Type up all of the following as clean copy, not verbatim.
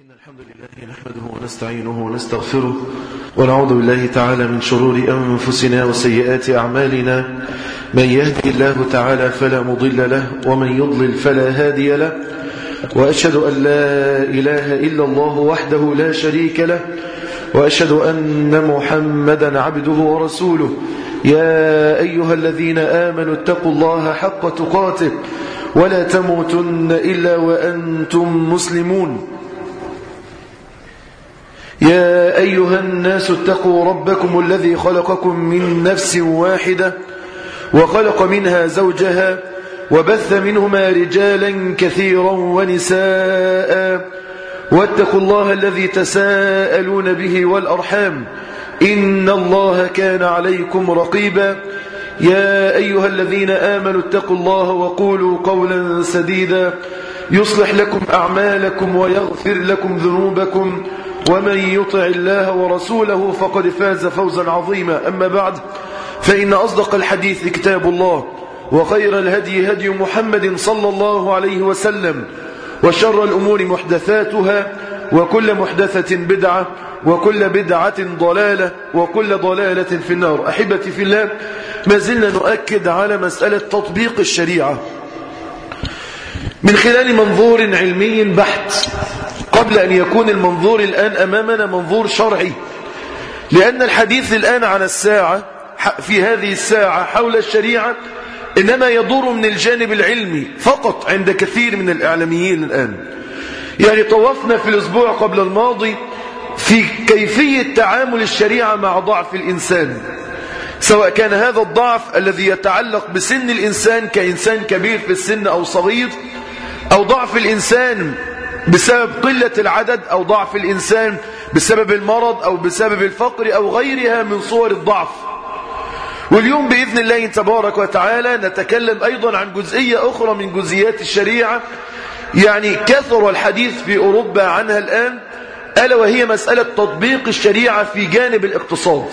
إن الحمد لله نحمده ونستعينه ونستغفره ونعوذ بالله تعالى من شرور أنفسنا وسيئات أعمالنا. من يهدي الله تعالى فلا مضل له ومن يضلل فلا هادي له، وأشهد أن لا إله إلا الله وحده لا شريك له، وأشهد أن محمدا عبده ورسوله. يا أيها الذين آمنوا اتقوا الله حق تقاته ولا تموتن إلا وأنتم مسلمون. يا أيها الناس اتقوا ربكم الذي خلقكم من نفس واحدة وخلق منها زوجها وبث منهما رجالا كثيرا ونساء، واتقوا الله الذي تساءلون به والأرحام إن الله كان عليكم رقيبا. يا أيها الذين آمنوا اتقوا الله وقولوا قولا سديدا يصلح لكم أعمالكم ويغفر لكم ذنوبكم، ومن يطع الله ورسوله فقد فاز فوزا عظيما. أما بعد، فإن أصدق الحديث كتاب الله، وخير الهدي هدي محمد صلى الله عليه وسلم، وشر الأمور محدثاتها، وكل محدثة بدعة، وكل بدعة ضلالة، وكل ضلالة في النار. أحبتي في الله، ما زلنا نؤكد على مسألة تطبيق الشريعة من خلال منظور علمي بحت، قبل أن يكون المنظور الآن أمامنا منظور شرعي، لأن الحديث الآن عن الساعة في هذه الساعة حول الشريعة إنما يدور من الجانب العلمي فقط عند كثير من الإعلاميين الآن. يعني طوفنا في الأسبوع قبل الماضي في كيفية تعامل الشريعة مع ضعف الإنسان، سواء كان هذا الضعف الذي يتعلق بسن الإنسان كإنسان كبير في السن أو صغير، أو ضعف الإنسان بسبب قلة العدد، أو ضعف الإنسان بسبب المرض أو بسبب الفقر أو غيرها من صور الضعف. واليوم بإذن الله تبارك وتعالى نتكلم أيضا عن جزئية أخرى من جزئيات الشريعة، يعني كثر الحديث في أوروبا عنها الآن، ألا وهي مسألة تطبيق الشريعة في جانب الاقتصاد.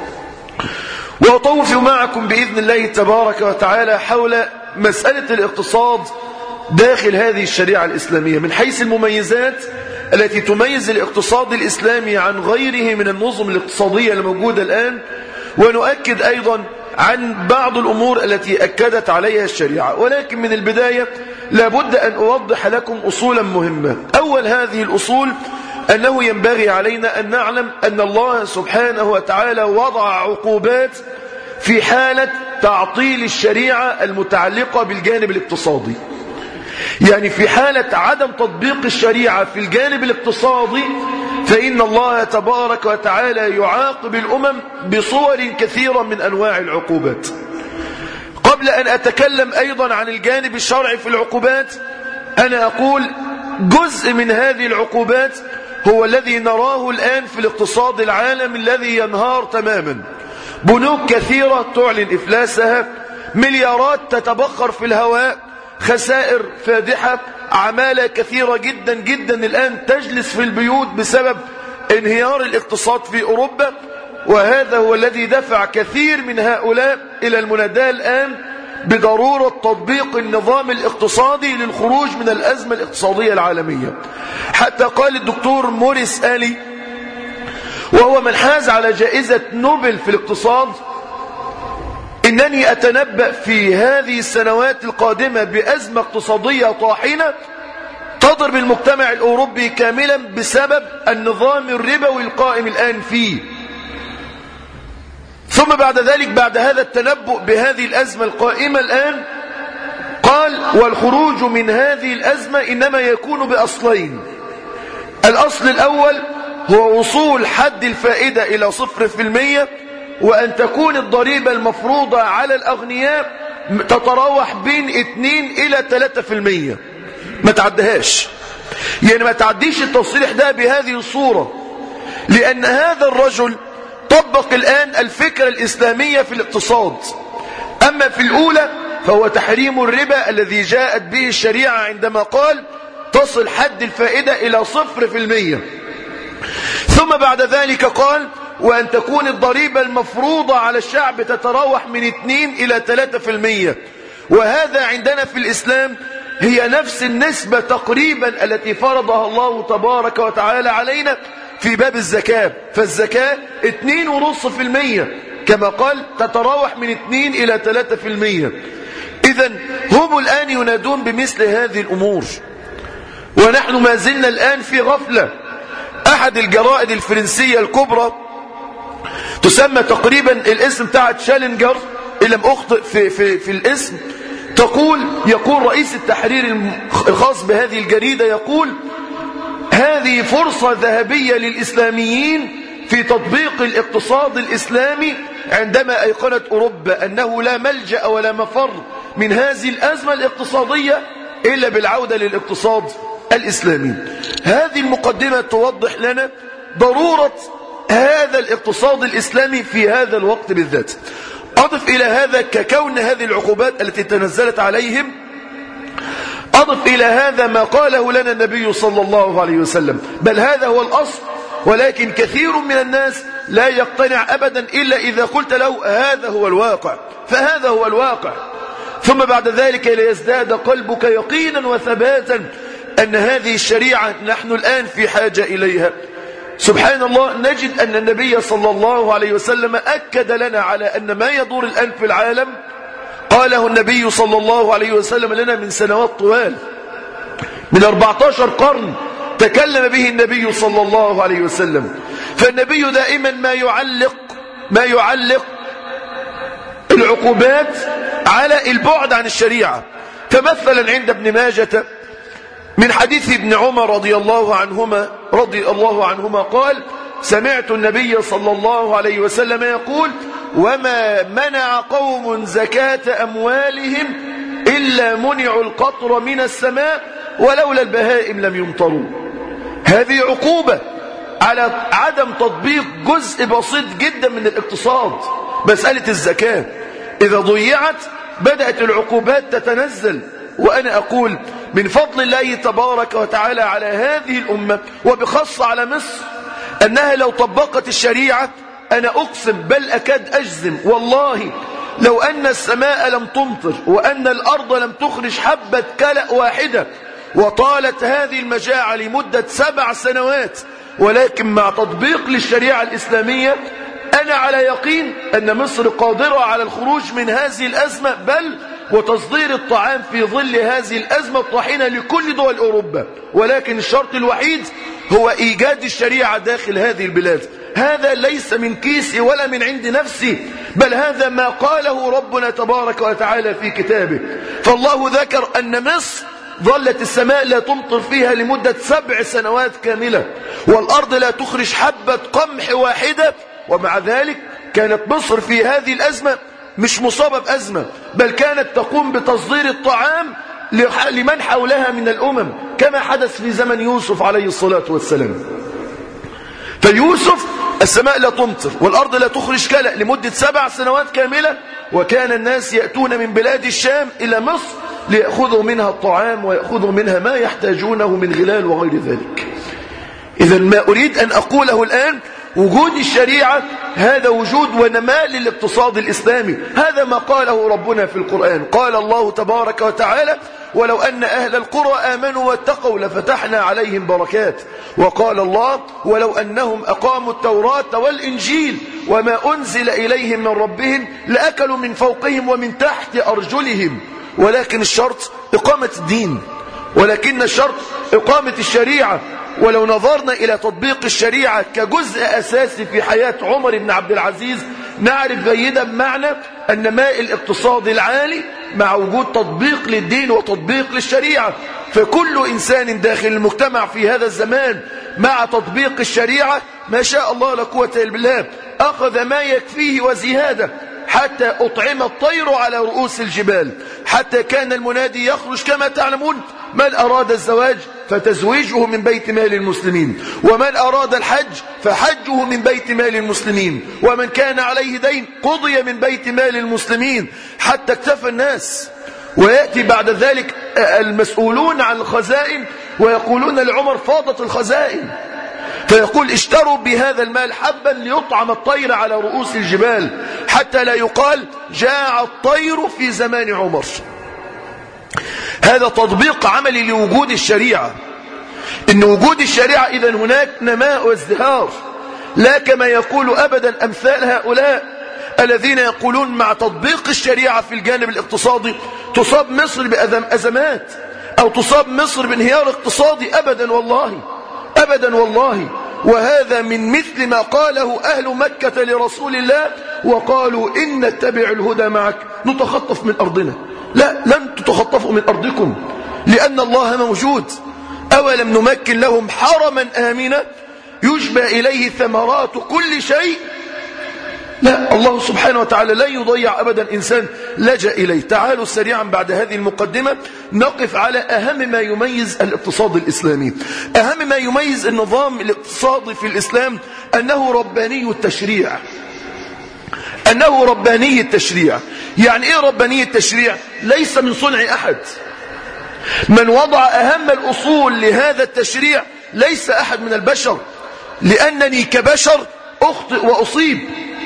وأطوف معكم بإذن الله تبارك وتعالى حول مسألة الاقتصاد داخل هذه الشريعة الإسلامية من حيث المميزات التي تميز الاقتصاد الإسلامي عن غيره من النظم الاقتصادية الموجودة الآن، ونؤكد أيضا عن بعض الأمور التي أكدت عليها الشريعة. ولكن من البداية لابد أن أوضح لكم أصولا مهمة. أول هذه الأصول أنه ينبغي علينا أن نعلم أن الله سبحانه وتعالى وضع عقوبات في حالة تعطيل الشريعة المتعلقة بالجانب الاقتصادي. يعني في حالة عدم تطبيق الشريعة في الجانب الاقتصادي فإن الله تبارك وتعالى يعاقب الأمم بصور كثيرة من أنواع العقوبات. قبل أن أتكلم أيضا عن الجانب الشرعي في العقوبات، أنا أقول جزء من هذه العقوبات هو الذي نراه الآن في الاقتصاد العالمي الذي ينهار تماما. بنوك كثيرة تعلن إفلاسها، مليارات تتبخر في الهواء، خسائر فادحة، عمالة كثيرة جدا جدا الآن تجلس في البيوت بسبب انهيار الاقتصاد في أوروبا. وهذا هو الذي دفع كثير من هؤلاء إلى المناداة الآن بضرورة تطبيق النظام الاقتصادي للخروج من الأزمة الاقتصادية العالمية. حتى قال الدكتور موريس آلي، وهو من حاز على جائزة نوبل في الاقتصاد، إنني أتنبأ في هذه السنوات القادمة بأزمة اقتصادية طاحنة تضرب المجتمع الأوروبي كاملا بسبب النظام الربوي القائم الآن فيه. ثم بعد ذلك، بعد هذا التنبؤ بهذه الأزمة القائمة الآن، قال: والخروج من هذه الأزمة إنما يكون بأصلين. الأصل الأول هو وصول حد الفائدة إلى 0%، وأن تكون الضريبة المفروضة على الأغنياء تتراوح بين 2 إلى 3%، ما تعدهاش. يعني ما تعديش التصريح ده بهذه الصورة، لأن هذا الرجل طبق الآن الفكرة الإسلامية في الاقتصاد. أما في الأولى فهو تحريم الربا الذي جاءت به الشريعة عندما قال تصل حد الفائدة إلى 0%. ثم بعد ذلك قال: وأن تكون الضريبة المفروضة على الشعب تتراوح من 2 إلى 3%. وهذا عندنا في الإسلام هي نفس النسبة تقريبا التي فرضها الله تبارك وتعالى علينا في باب الزكاة. فالزكاة 2.5% كما قال، تتراوح من 2 إلى 3%. إذن هم الآن ينادون بمثل هذه الأمور، ونحن ما زلنا الآن في غفلة. أحد الجرائد الفرنسية الكبرى تسمى تقريبا الاسم بتاع تشالنجر إن لم أخطئ في الاسم، يقول رئيس التحرير الخاص بهذه الجريدة، يقول هذه فرصة ذهبية للإسلاميين في تطبيق الاقتصاد الإسلامي، عندما أيقنت أوروبا أنه لا ملجأ ولا مفر من هذه الأزمة الاقتصادية إلا بالعودة للاقتصاد الإسلامي. هذه المقدمة توضح لنا ضرورة هذا الاقتصاد الإسلامي في هذا الوقت بالذات. أضف إلى هذا ككون هذه العقوبات التي تنزلت عليهم، أضف إلى هذا ما قاله لنا النبي صلى الله عليه وسلم، بل هذا هو الأصل، ولكن كثير من الناس لا يقتنع أبدا إلا إذا قلت له هذا هو الواقع، فهذا هو الواقع. ثم بعد ذلك ليزداد قلبك يقينا وثباتا أن هذه الشريعة نحن الآن في حاجة إليها. سبحان الله، نجد أن النبي صلى الله عليه وسلم أكد لنا على أن ما يدور الآن في العالم قاله النبي صلى الله عليه وسلم لنا من سنوات طوال، من 14 قرن تكلم به النبي صلى الله عليه وسلم. فالنبي دائما ما يعلق العقوبات على البعد عن الشريعة. فمثلا عند ابن ماجة من حديث ابن عمر رضي الله عنهما قال: سمعت النبي صلى الله عليه وسلم يقول: وما منع قوم زكاة أموالهم إلا منعوا القطر من السماء ولولا البهائم لم يمطروا. هذه عقوبة على عدم تطبيق جزء بسيط جدا من الاقتصاد، مسألة الزكاة. إذا ضيعت بدأت العقوبات تتنزل. وأنا أقول من فضل الله تبارك وتعالى على هذه الأمة وبخاصة على مصر أنها لو طبقت الشريعة، أنا أقسم بل أكاد أجزم والله لو أن السماء لم تمطر وأن الأرض لم تخرج حبة كلأ واحدة وطالت هذه المجاعة لمدة 7 سنوات، ولكن مع تطبيق للشريعة الإسلامية أنا على يقين أن مصر قادرة على الخروج من هذه الأزمة، بل وتصدير الطعام في ظل هذه الأزمة الطاحنة لكل دول أوروبا. ولكن الشرط الوحيد هو إيجاد الشريعة داخل هذه البلاد. هذا ليس من كيسي ولا من عند نفسي، بل هذا ما قاله ربنا تبارك وتعالى في كتابه. فالله ذكر أن مصر ظلت السماء لا تمطر فيها لمدة 7 سنوات كاملة، والأرض لا تخرج حبة قمح واحدة، ومع ذلك كانت مصر في هذه الأزمة مش مصابة بأزمة، بل كانت تقوم بتصدير الطعام لمن حولها من الأمم، كما حدث في زمن يوسف عليه الصلاة والسلام. فيوسف السماء لا تمطر والأرض لا تخرج كلأ لمدة 7 سنوات كاملة، وكان الناس يأتون من بلاد الشام إلى مصر ليأخذوا منها الطعام ويأخذوا منها ما يحتاجونه من غلال وغير ذلك. إذا ما أريد أن أقوله الآن، وجود الشريعة هذا وجود ونماء للاقتصاد الإسلامي. هذا ما قاله ربنا في القرآن. قال الله تبارك وتعالى: ولو أن أهل القرى آمنوا واتقوا لفتحنا عليهم بركات. وقال الله: ولو أنهم أقاموا التوراة والإنجيل وما أنزل إليهم من ربهم لأكلوا من فوقهم ومن تحت أرجلهم. ولكن الشرط إقامة الدين، ولكن الشرط إقامة الشريعة. ولو نظرنا إلى تطبيق الشريعة كجزء أساسي في حياة عمر بن عبد العزيز، نعرف جيدا معنى النماء الاقتصادي العالي مع وجود تطبيق للدين وتطبيق للشريعة. فكل إنسان داخل المجتمع في هذا الزمان مع تطبيق الشريعة ما شاء الله لا قوة إلا بالله أخذ ما يكفيه وزيادة، حتى أطعم الطير على رؤوس الجبال، حتى كان المنادي يخرج كما تعلمون: من أراد الزواج فتزويجه من بيت مال المسلمين، ومن أراد الحج فحجه من بيت مال المسلمين، ومن كان عليه دين قضي من بيت مال المسلمين، حتى اكتفى الناس. ويأتي بعد ذلك المسؤولون عن الخزائن ويقولون لعمر: فاضت الخزائن. فيقول: اشتروا بهذا المال حبا ليطعم الطير على رؤوس الجبال، حتى لا يقال جاع الطير في زمان عمر. هذا تطبيق عملي لوجود الشريعة، إن وجود الشريعة إذن هناك نماء وازدهار، لا كما يقول أبدا أمثال هؤلاء الذين يقولون مع تطبيق الشريعة في الجانب الاقتصادي تصاب مصر بأزمات أو تصاب مصر بانهيار اقتصادي. أبدا والله، أبدا والله. وهذا من مثل ما قاله أهل مكة لرسول الله، وقالوا إن نتبع الهدى معك نتخطف من أرضنا. لا، لن تتخطفوا من أرضكم لأن الله موجود. أولم نمكن لهم حرما آمنا يجبى إليه ثمرات كل شيء. لا، الله سبحانه وتعالى لا يضيع أبدا إنسان لجأ إليه. تعالوا سريعا بعد هذه المقدمة نقف على أهم ما يميز الاقتصاد الإسلامي. أهم ما يميز النظام الاقتصادي في الإسلام أنه رباني التشريع. أنه رباني التشريع. يعني إيه رباني التشريع؟ ليس من صنع أحد. من وضع أهم الأصول لهذا التشريع ليس أحد من البشر، لأنني كبشر أخطئ وأصيب،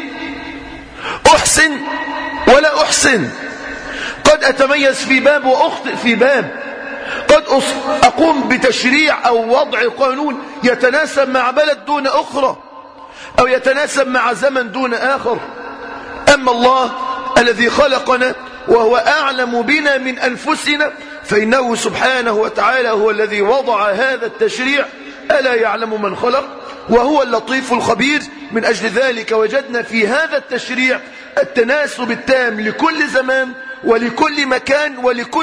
أحسن ولا أحسن، قد أتميز في باب وأخطئ في باب، قد أقوم بتشريع أو وضع قانون يتناسب مع بلد دون أخرى أو يتناسب مع زمن دون آخر. أما الله الذي خلقنا وهو أعلم بنا من أنفسنا فإنه سبحانه وتعالى هو الذي وضع هذا التشريع. ألا يعلم من خلق وهو اللطيف الخبير. من أجل ذلك وجدنا في هذا التشريع التناسب التام لكل زمان ولكل مكان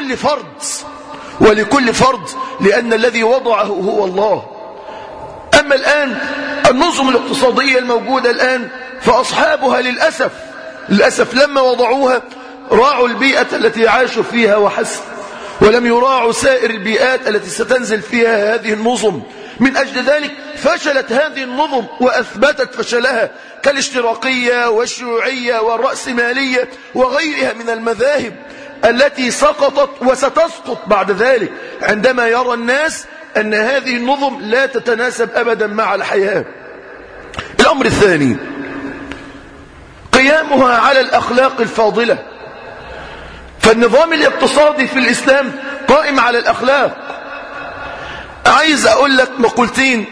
ولكل فرد لأن الذي وضعه هو الله. أما الآن النظم الاقتصادية الموجودة الآن فأصحابها للأسف لما وضعوها راعوا البيئة التي عاشوا فيها وحسب، ولم يراعوا سائر البيئات التي ستنزل فيها هذه النظم. من أجل ذلك فشلت هذه النظم وأثبتت فشلها، كالاشتراكية والشيوعية والرأسمالية وغيرها من المذاهب التي سقطت وستسقط بعد ذلك عندما يرى الناس أن هذه النظم لا تتناسب أبدا مع الحياة. الأمر الثاني قيامها على الأخلاق الفاضلة. فالنظام الاقتصادي في الإسلام قائم على الأخلاق. عايز أقول لك مقولتين.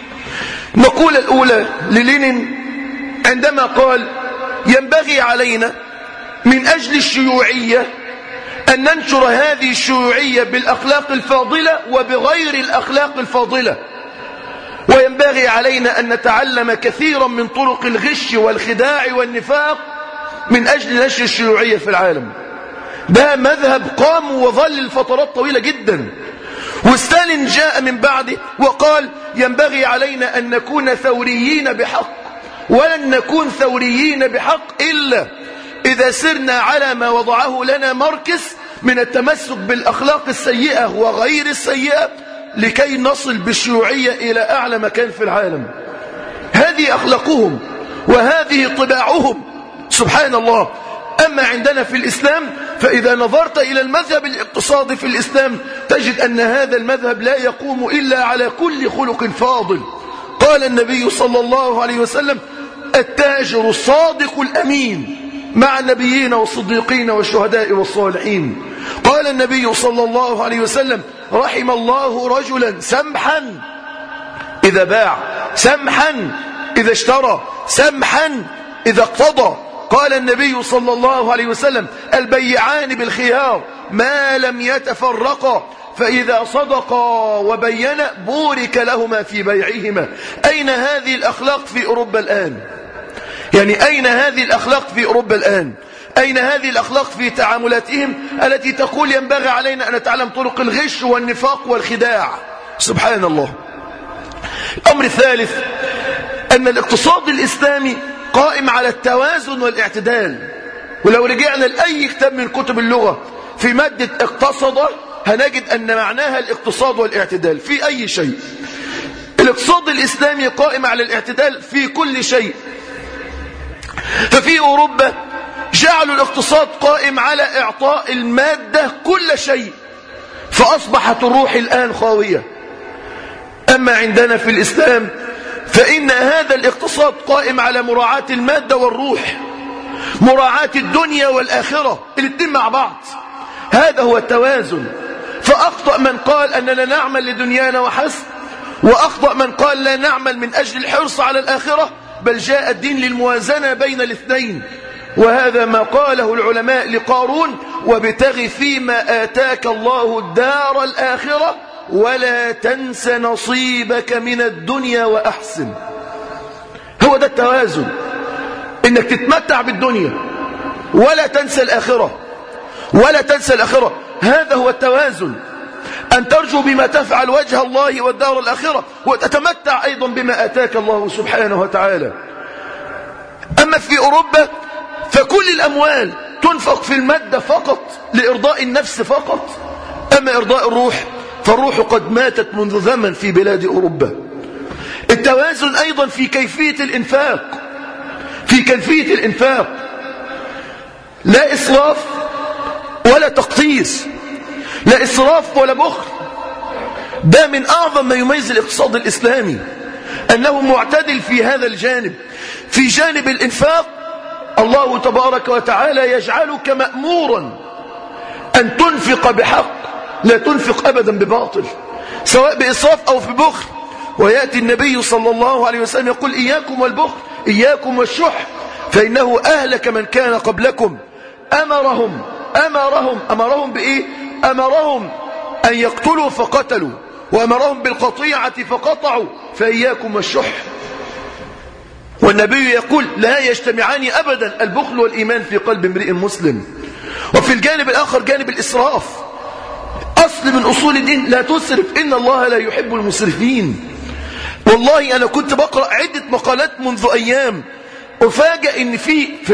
المقولة الأولى للينين عندما قال ينبغي علينا من أجل الشيوعية أن ننشر هذه الشيوعية بالأخلاق الفاضلة وبغير الأخلاق الفاضلة، وينبغي علينا أن نتعلم كثيرا من طرق الغش والخداع والنفاق من أجل نشر الشيوعية في العالم. ده مذهب قام وظل لفترات طويلة جدا، وستالين جاء من بعده وقال ينبغي علينا أن نكون ثوريين بحق، ولن نكون ثوريين بحق إلا إذا سرنا على ما وضعه لنا ماركس من التمسك بالأخلاق السيئة وغير السيئة لكي نصل بالشيوعية إلى أعلى مكان في العالم. هذه أخلاقهم وهذه طباعهم سبحان الله. أما عندنا في الإسلام فإذا نظرت إلى المذهب الاقتصادي في الإسلام تجد أن هذا المذهب لا يقوم إلا على كل خلق فاضل. قال النبي صلى الله عليه وسلم التاجر الصادق الأمين مع النبيين والصديقين والشهداء والصالحين. قال النبي صلى الله عليه وسلم رحم الله رجلا سمحا إذا باع، سمحا إذا اشترى، سمحا إذا اقتضى. قال النبي صلى الله عليه وسلم البيعان بالخيار ما لم يتفرقا فإذا صدقا وبينا بورك لهما في بيعهما. أين هذه الأخلاق في أوروبا الآن؟ يعني أين هذه الأخلاق في أوروبا الآن؟ أين هذه الأخلاق في تعاملاتهم التي تقول ينبغي علينا أن نتعلم طرق الغش والنفاق والخداع؟ سبحان الله. الأمر الثالث أن الاقتصاد الإسلامي قائم على التوازن والاعتدال. ولو رجعنا لأي كتاب من كتب اللغة في مادة اقتصد هنجد أن معناها الاقتصاد والاعتدال في أي شيء. الاقتصاد الإسلامي قائم على الاعتدال في كل شيء. ففي أوروبا جعلوا الاقتصاد قائم على إعطاء المادة كل شيء، فأصبحت الروح الآن خاوية. أما عندنا في الإسلام فإن هذا الاقتصاد قائم على مراعاة المادة والروح، مراعاة الدنيا والآخرة الاثنين مع بعض. هذا هو التوازن. فأخطأ من قال أننا نعمل لدنيانا وحسب، وأخطأ من قال لا نعمل من أجل الحرص على الآخرة، بل جاء الدين للموازنة بين الاثنين. وهذا ما قاله العلماء لقارون: وابتغ فيما آتاك الله الدار الآخرة ولا تنس نصيبك من الدنيا وأحسن. هو ده التوازن، إنك تتمتع بالدنيا ولا تنسى الآخرة، ولا تنسى الآخرة. هذا هو التوازن، أن ترجو بما تفعل وجه الله والدار الآخرة، وتتمتع أيضا بما آتاك الله سبحانه وتعالى. أما في أوروبا فكل الأموال تنفق في المادة فقط لإرضاء النفس فقط، أما إرضاء الروح فالروح قد ماتت منذ زمن في بلاد أوروبا. التوازن أيضا في كيفية الإنفاق، في كيفية الإنفاق، لا إسراف ولا تقطيس، لا إسراف ولا بخل. ده من أعظم ما يميز الاقتصاد الإسلامي، أنه معتدل في هذا الجانب. في جانب الإنفاق الله تبارك وتعالى يجعلك مأمورا أن تنفق بحق، لا تنفق أبدا بباطل، سواء بإسراف أو في بخل. ويأتي النبي صلى الله عليه وسلم يقول: إياكم والبخل، إياكم والشح، فإنه أهلك من كان قبلكم. أمرهم بإيه؟ أمرهم أن يقتلوا فقتلوا، وأمرهم بالقطيعة فقطعوا، فإياكم والشح. والنبي يقول: لا يجتمعان أبدا البخل والإيمان في قلب امرئ مسلم. وفي الجانب الآخر جانب الإسراف، أصل من أصول الدين: لا تسرف إن الله لا يحب المسرفين. والله أنا كنت بقرأ عدة مقالات منذ أيام، أفاجأ إن في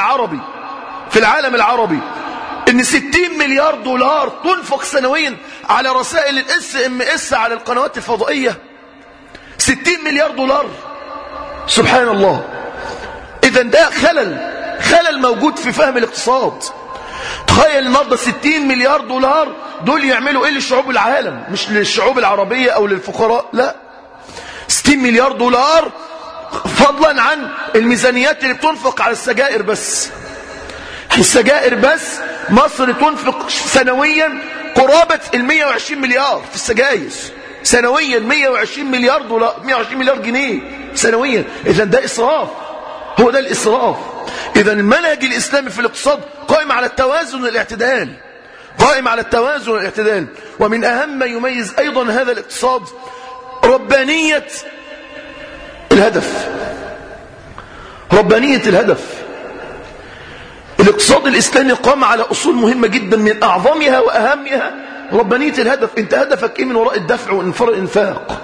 العالم العربي إن 60 مليار دولار تنفق سنويا على رسائل الSMS على القنوات الفضائية. 60 مليار دولار، سبحان الله. إذن ده خلل موجود في فهم الاقتصاد. تخيل النهارده 60 مليار دولار دول يعملوا إيه للشعوب العالم، مش للشعوب العربية أو للفقراء، لا، 60 مليار دولار فضلا عن الميزانيات اللي بتنفق على السجائر بس. السجائر بس مصر تنفق سنويا قرابة 120 مليار في السجائر سنويا، 120 مليار دولار، 120 مليار جنيه سنويا. إذن ده إسراف، هو ده الإسراف. إذن المنهج الإسلامي في الاقتصاد قائم على التوازن والاعتدال، قائم على التوازن والاعتدال. ومن أهم ما يميز أيضا هذا الاقتصاد ربانية الهدف، ربانية الهدف. الاقتصاد الإسلامي قام على أصول مهمة جدا، من أعظمها وأهمها ربانية الهدف. أنت هدفك إيه من وراء الدفع والإنفاق؟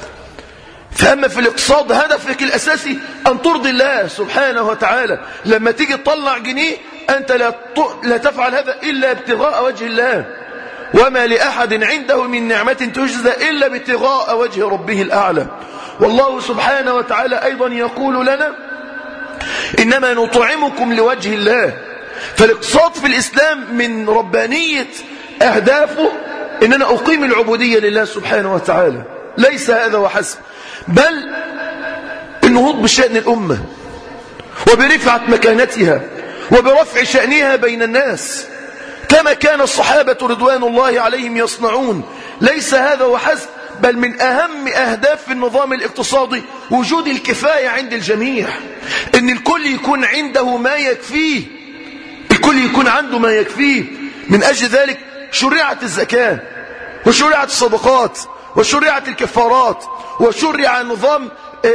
فأما في الاقتصاد هدفك الأساسي أن ترضي الله سبحانه وتعالى. لما تيجي تطلع جنيه أنت لا تفعل هذا إلا ابتغاء وجه الله، وما لأحد عنده من نعمة تجزى إلا ابتغاء وجه ربه الأعلى. والله سبحانه وتعالى أيضا يقول لنا: إنما نطعمكم لوجه الله. فالاقتصاد في الإسلام من ربانية أهدافه إن أنا أقيم العبودية لله سبحانه وتعالى. ليس هذا وحسب، بل النهوض بشأن الأمة وبرفعة مكانتها وبرفع شأنها بين الناس كما كان الصحابة رضوان الله عليهم يصنعون. ليس هذا وحسب، بل من أهم أهداف النظام الاقتصادي وجود الكفاية عند الجميع، إن الكل يكون عنده ما يكفيه، الكل يكون عنده ما يكفيه. من أجل ذلك شرعت الزكاة، وشرعت الصدقات، وشرعت الكفارات، وشرع نظام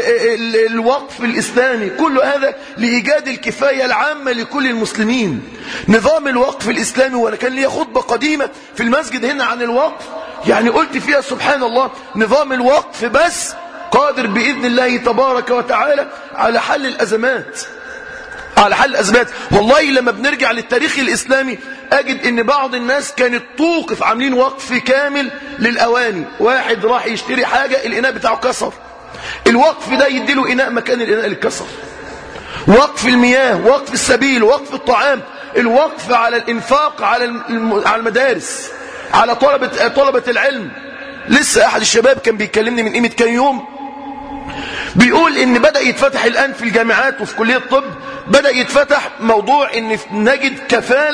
الوقف الإسلامي. كل هذا لإيجاد الكفاية العامة لكل المسلمين. نظام الوقف الإسلامي، وأنا كان لي خطبة قديمة في المسجد هنا عن الوقف، يعني قلت فيها سبحان الله نظام الوقف بس قادر بإذن الله تبارك وتعالى على حل الأزمات، على حل الأزمات. والله لما بنرجع للتاريخ الإسلامي أجد أن بعض الناس كانت توقف، عاملين وقف كامل للأواني. واحد راح يشتري حاجة الإناء بتاعه كسر، الوقف ده يديله إناء مكان الإناء اللي كسر. وقف المياه، وقف السبيل، وقف الطعام، الوقف على الإنفاق على المدارس، على طلبة العلم. لسه أحد الشباب كان بيكلمني من قيمة كام يوم، بيقول إن بدأ يتفتح الآن في الجامعات وفي كلية الطب، بدأ يتفتح موضوع إن نجد كفالة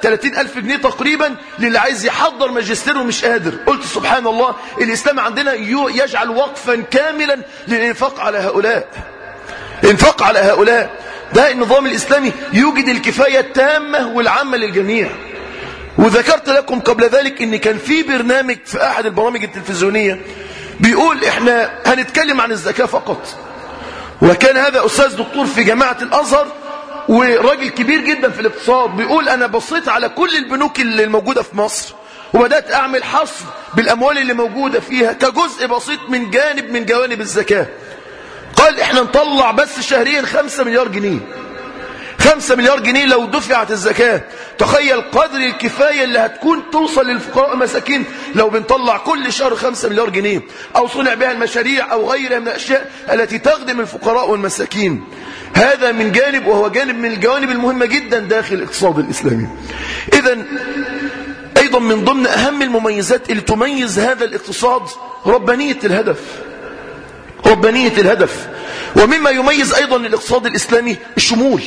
30,000 جنيه تقريبا للي عايز يحضر ماجستير ومش قادر. قلت سبحان الله، الإسلام عندنا يجعل وقفا كاملا للإنفاق على هؤلاء. الإنفاق على هؤلاء ده النظام الإسلامي يوجد الكفاية التامة والعامة للجميع. وذكرت لكم قبل ذلك ان كان في برنامج في احد البرامج التلفزيونية بيقول احنا هنتكلم عن الزكاة فقط، وكان هذا استاذ دكتور في جامعة الازهر وراجل كبير جدا في الاقتصاد. بيقول انا بصيت على كل البنوك اللي الموجودة في مصر وبدأت اعمل حصر بالاموال اللي موجودة فيها كجزء بسيط من جانب من جوانب الزكاة. قال احنا نطلع بس شهريا 5 مليار جنيه. 5 مليار جنيه لو دفعت الزكاة، تخيل قدر الكفاية اللي هتكون توصل للفقراء والمساكين لو بنطلع كل شهر 5 مليار جنيه، أو صنع بها المشاريع أو غيرها من الأشياء التي تخدم الفقراء والمساكين. هذا من جانب، وهو جانب من الجوانب المهمة جدا داخل الاقتصاد الإسلامي. إذن أيضا من ضمن أهم المميزات اللي تميز هذا الاقتصاد ربانية الهدف. ربانية الهدف. ومما يميز أيضا الاقتصاد الإسلامي الشمول.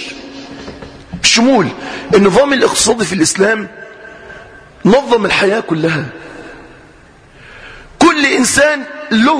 النظام الاقتصادي في الإسلام نظم الحياة كلها. كل إنسان له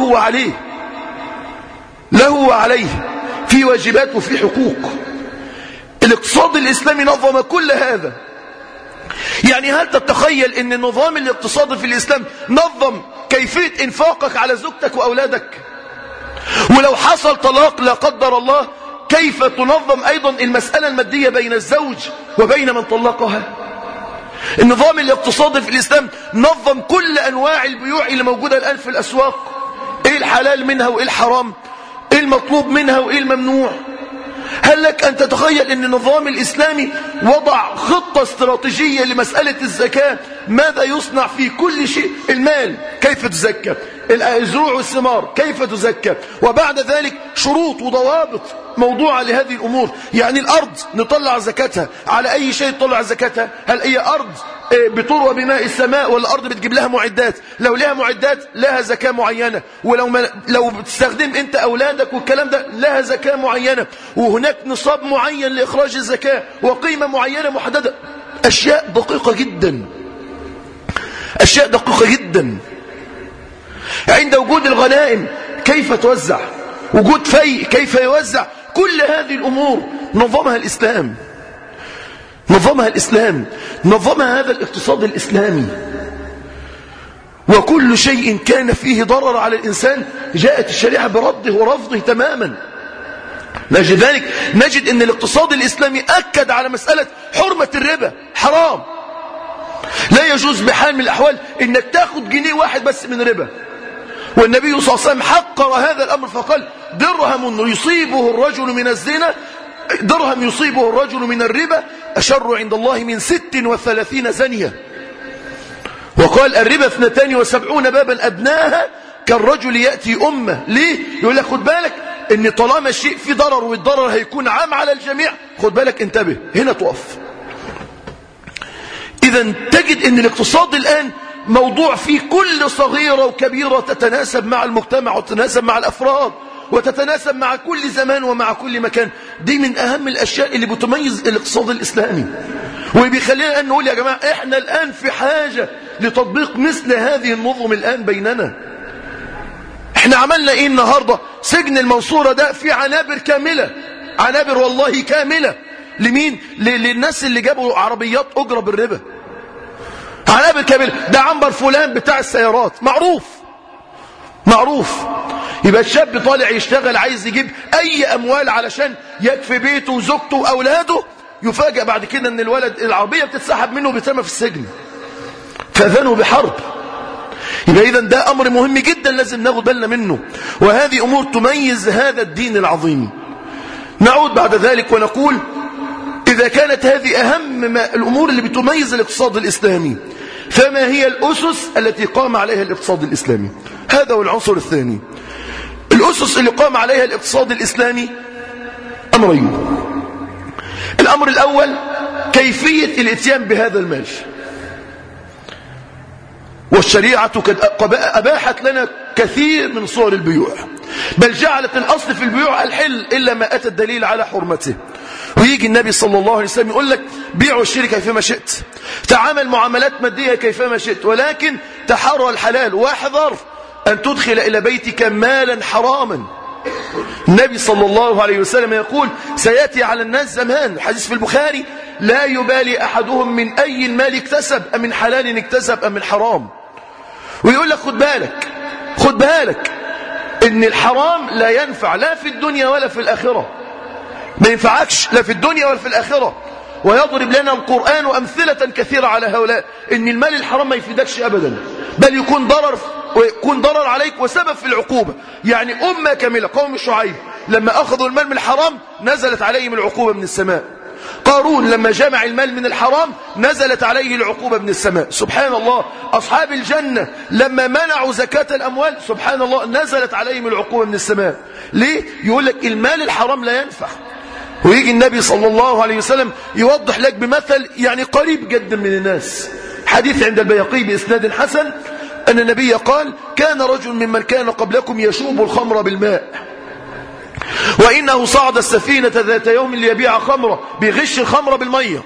وعليه في واجبات وفي حقوق. الاقتصاد الإسلامي نظم كل هذا. يعني هل تتخيل أن النظام الاقتصادي في الإسلام نظم كيفية إنفاقك على زوجتك وأولادك؟ ولو حصل طلاق لا قدر الله، كيف تنظم أيضا المسألة المادية بين الزوج وبين من طلقها؟ النظام الاقتصادي في الإسلام نظم كل أنواع البيوع اللي موجودة الآن في الأسواق، إيه الحلال منها وإيه الحرام، إيه المطلوب منها وإيه الممنوع. هل لك أن تتخيل أن النظام الإسلامي وضع خطة استراتيجية لمسألة الزكاة؟ ماذا يصنع في كل شيء؟ المال كيف تزكى، الزروع والثمار كيف تزكى، وبعد ذلك شروط وضوابط موضوعة لهذه الأمور. يعني الأرض نطلع زكاتها على أي شيء تطلع زكاتها؟ هل هي أرض بتروى بماء السماء ولا أرض بتجيب لها معدات؟ لو لها معدات لها زكاة معينة، لو بتستخدم أنت أولادك والكلام ده لها زكاة معينة، وهناك نصاب معين لإخراج الزكاة وقيمة معينة محددة. أشياء دقيقة جدا. عند وجود الغنائم كيف توزع، وجود فيء كيف يوزع، كل هذه الأمور نظمها الإسلام. نظمها هذا الاقتصاد الإسلامي. وكل شيء كان فيه ضرر على الإنسان جاءت الشريعة برده ورفضه تماما. نجد أن الاقتصاد الإسلامي أكد على مسألة حرمة الربا، حرام، لا يجوز بحال من الأحوال أنك تأخذ جنيه واحد بس من ربا. والنبي صلى الله عليه وسلم حقر هذا الأمر فقال درهم يصيبه الرجل من الزنا، درهم يصيبه الرجل من الربا أشر عند الله من 36 زنية. وقال الربا 72 بابا أدناها كالرجل يأتي أمه. ليه؟ يقول لك خد بالك ان طالما الشيء فيه ضرر والضرر هيكون عام على الجميع، خد بالك انتبه، هنا تقف. إذا تجد ان الاقتصاد الآن موضوع فيه كل صغيرة وكبيرة تتناسب مع المجتمع وتتناسب مع الأفراد وتتناسب مع كل زمان ومع كل مكان. دي من أهم الأشياء اللي بتميز الاقتصاد الإسلامي، وبيخلينا أن نقول يا جماعة إحنا الآن في حاجة لتطبيق مثل هذه النظم الآن بيننا. إحنا عملنا إيه النهاردة؟ سجن المنصورة ده في عنابر كاملة، عنابر والله كاملة. لمين؟ للناس اللي جابوا عربيات أجرة بالربا. عنابر كاملة. ده عنبر فلان بتاع السيارات، معروف. يبقى الشاب طالع يشتغل عايز يجيب أي أموال علشان يكفي بيته وزوجته وأولاده، يفاجأ بعد كده أن الولد العربية بتتسحب منه وبيترمى في السجن، فأذنوا بحرب. يبقى إذا ده أمر مهم جدا لازم ناخد بالنا منه، وهذه أمور تميز هذا الدين العظيم. نعود بعد ذلك ونقول إذا كانت هذه أهم الأمور اللي بتميز الاقتصاد الإسلامي، فما هي الأسس التي قام عليها الاقتصاد الإسلامي؟ هذا هو العنصر الثاني. الأسس اللي قام عليها الاقتصاد الإسلامي أمرين. الأمر الأول كيفية الاتيان بهذا المال، والشريعة قد أباحت لنا كثير من صور البيوع، بل جعلت الأصل في البيوع الحل إلا ما أتى الدليل على حرمته. ويجي النبي صلى الله عليه وسلم يقول لك بيع واشتري كيفما شئت، تعامل معاملات مادية كيفما شئت، ولكن تحرى الحلال واحذر أن تدخل إلى بيتك مالا حراما. النبي صلى الله عليه وسلم يقول سيأتي على الناس زمان، الحديث في البخاري، لا يبالي أحدهم من أي المال اكتسب، أم من حلال اكتسب أم من حرام. ويقول لك خد بالك إن الحرام لا ينفع لا في الدنيا ولا في الآخرة، ما ينفعكش لا في الدنيا ولا في الآخرة. ويضرب لنا القرآن أمثلة كثيرة على هؤلاء، إن المال الحرام ما يفيدكش أبدا، بل يكون ضرر عليك وسبب في العقوبة. يعني أمة كاملة قوم شعيب لما أخذوا المال من الحرام نزلت عليهم العقوبة من السماء. قارون لما جمع المال من الحرام نزلت عليه العقوبة من السماء. سبحان الله. أصحاب الجنة لما منعوا زكاة الأموال سبحان الله نزلت عليهم العقوبة من السماء. ليه؟ يقول لك المال الحرام لا ينفع. ويجي النبي صلى الله عليه وسلم يوضح لك بمثل يعني قريب جدا من الناس. حديث عند البيهقي بإسناد حسن أن النبي قال كان رجل ممن كان قبلكم يشوب الخمر بالماء، وإنه صعد السفينة ذات يوم ليبيع خمرة، بيغش الخمرة بالمية،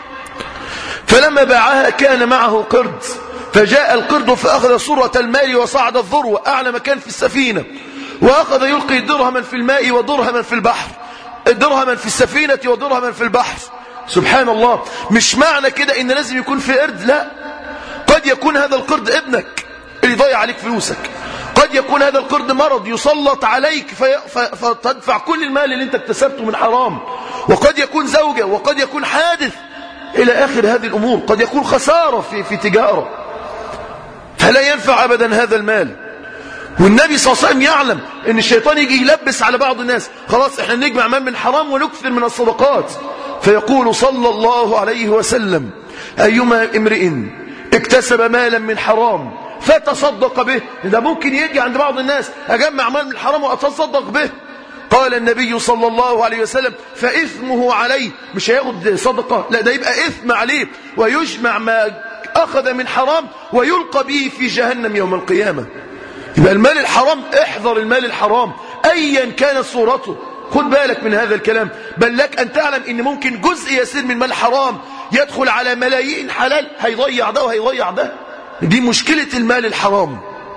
فلما باعها كان معه قرد، فجاء القرد فأخذ صورة المال وصعد الذروة أعلى مكان في السفينة، وأخذ يلقي درهما في الماء ودرهما في البحر، درهما في السفينة ودرهما في البحر. سبحان الله. مش معنى كده إن لازم يكون في قرد، لا، قد يكون هذا القرد ابنك اللي يضيع عليك فلوسك، قد يكون هذا القرد مرض يسلط عليك فتدفع كل المال اللي انت اكتسبته من حرام، وقد يكون زوجة، وقد يكون حادث إلى آخر هذه الأمور، قد يكون خسارة في تجارة، فلا ينفع أبدا هذا المال. والنبي صلى الله عليه وسلم يعلم ان الشيطان يجي يلبس على بعض الناس، خلاص احنا نجمع مال من حرام ونكثر من الصدقات، فيقول صلى الله عليه وسلم أيما امرئ اكتسب مالا من حرام فتصدق به. ده ممكن يجي عند بعض الناس أجمع مال من الحرام وأتصدق به. قال النبي صلى الله عليه وسلم فإثمه عليه، مش هياخد صدقة، لا ده يبقى إثم عليه، ويجمع ما أخذ من حرام ويلقى به في جهنم يوم القيامة. يبقى المال الحرام، احذر المال الحرام أيا كانت صورته، خد بالك من هذا الكلام. بل لك أن تعلم أن ممكن جزء يسير من مال حرام يدخل على ملايين حلال، هيضيع ده وهيضيع ده. دي مشكلة المال الحرام.